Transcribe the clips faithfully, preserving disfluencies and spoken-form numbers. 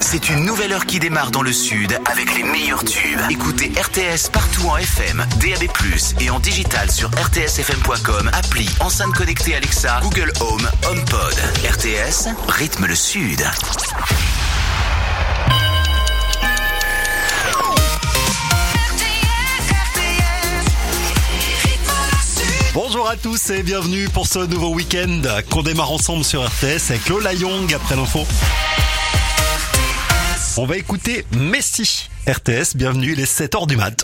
C'est une nouvelle heure qui démarre dans le sud avec les meilleurs tubes. Écoutez R T S partout en F M, D A B plus, et en digital sur r t s f m point com, appli, enceinte connectée Alexa, Google Home, HomePod. R T S, rythme le sud. Bonjour à tous et bienvenue pour ce nouveau week-end qu'on démarre ensemble sur R T S avec Lola Young après l'info. On va écouter Messi. R T S, bienvenue, il est sept heures du mat.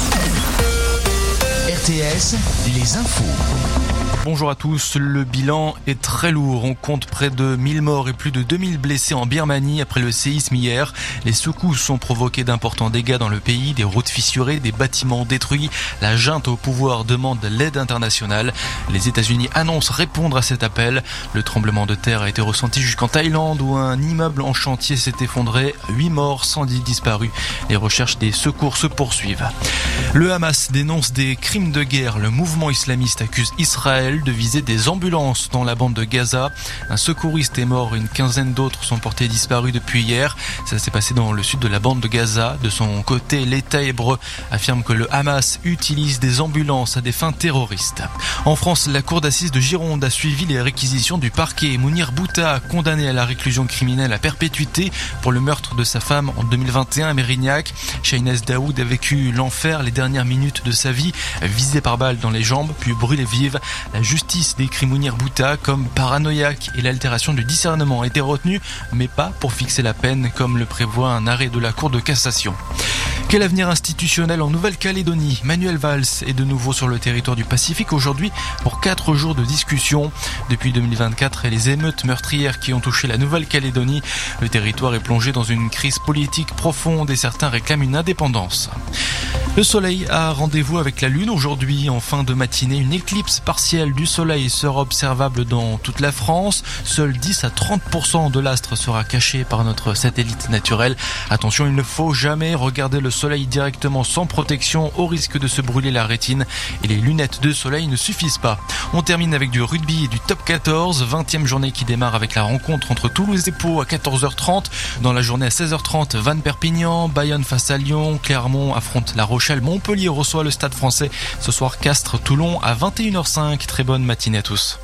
R T S, les infos. Bonjour à tous, le bilan est très lourd. On compte près de mille morts et plus de deux mille blessés en Birmanie après le séisme hier. Les secousses ont provoqué d'importants dégâts dans le pays, des routes fissurées, des bâtiments détruits. La junte au pouvoir demande l'aide internationale. Les États-Unis annoncent répondre à cet appel. Le tremblement de terre a été ressenti jusqu'en Thaïlande où un immeuble en chantier s'est effondré. huit morts, cent dix disparus. Les recherches des secours se poursuivent. Le Hamas dénonce des crimes de guerre. Le mouvement islamiste accuse Israël de viser des ambulances dans la bande de Gaza. Un secouriste est mort, une quinzaine d'autres sont portés disparus depuis hier. Ça s'est passé dans le sud de la bande de Gaza. De son côté, l'État hébreu affirme que le Hamas utilise des ambulances à des fins terroristes. En France, la cour d'assises de Gironde a suivi les réquisitions du parquet. Mounir Bouta, condamné à la réclusion criminelle à perpétuité pour le meurtre de sa femme en deux mille vingt et un à Mérignac. Shahinez Daoud a vécu l'enfer les dernières minutes de sa vie, visé par balle dans les jambes, puis brûlé vive. La justice décrit Mounir Bouta comme paranoïaque et l'altération du discernement a été retenue, mais pas pour fixer la peine comme le prévoit un arrêt de la Cour de cassation. Quel avenir institutionnel en Nouvelle-Calédonie? Manuel Valls est de nouveau sur le territoire du Pacifique aujourd'hui pour quatre jours de discussion. Depuis deux mille vingt-quatre et les émeutes meurtrières qui ont touché la Nouvelle-Calédonie, le territoire est plongé dans une crise politique profonde et certains réclament une indépendance. Le soleil a rendez-vous avec la lune aujourd'hui. En fin de matinée, une éclipse partielle du soleil sera observable dans toute la France. Seuls dix à trente pour cent de l'astre sera caché par notre satellite naturel. Attention, il ne faut jamais regarder le soleil directement sans protection au risque de se brûler la rétine. Et les lunettes de soleil ne suffisent pas. On termine avec du rugby et du top quatorze. vingtième journée qui démarre avec la rencontre entre Toulouse et Pau à quatorze heures trente. Dans la journée à seize heures trente, Vannes-Perpignan, Bayonne face à Lyon, Clermont affronte La Rochelle. Montpellier reçoit le Stade Français. Ce soir, Castres-Toulon à vingt et une heures cinq. Très bonne matinée à tous.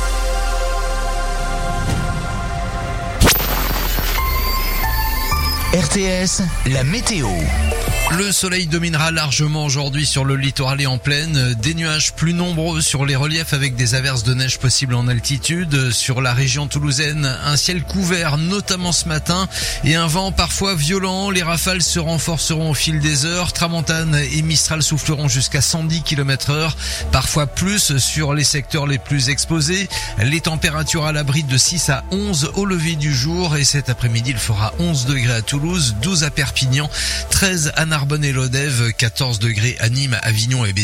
R T S, la météo. Le soleil dominera largement aujourd'hui sur le littoral et en plaine. Des nuages plus nombreux sur les reliefs avec des averses de neige possibles en altitude. Sur la région toulousaine, un ciel couvert, notamment ce matin, et un vent parfois violent. Les rafales se renforceront au fil des heures. Tramontane et Mistral souffleront jusqu'à cent dix kilomètres heure, parfois plus sur les secteurs les plus exposés. Les températures à l'abri de six à onze au lever du jour. Et cet après-midi, il fera onze degrés à Toulouse, douze à Perpignan, treize à Narbonne et Lodève, quatorze degrés à Nîmes, Avignon et Béziers.